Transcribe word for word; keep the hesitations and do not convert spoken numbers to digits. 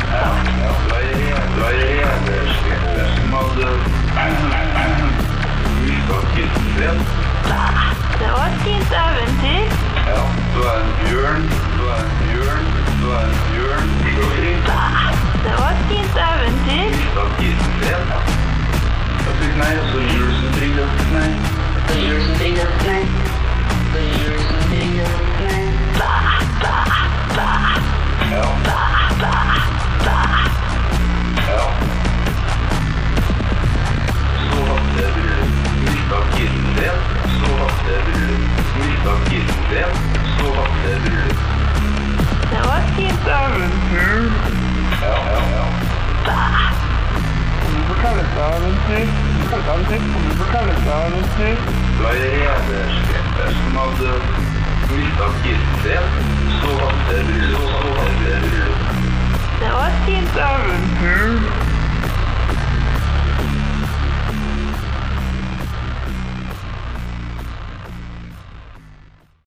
Ja, ja, det var rederskrevet som hadde mistet Kristensen. Det var et fint eventyr. Ja, det var en bjørn, det var en bjørn, det var en bjørn. Det var et fint eventyr. Mistet Kristensen. Jeg fikk nei, og så jul som trygget, nei. The years and things of night. The years and things of night. Ja. Ja. Så hadde jeg mistet Kristensen, så hadde jeg mistet Kristensen, så hadde jeg bryllup. Det var et fint eventyr. Ja, ja, ja. Kan du fortelle et eventyr? Kan du fortelle et eventyr? Det var rederskrevet som hadde mistet Kristensen, så hadde jeg bryllup.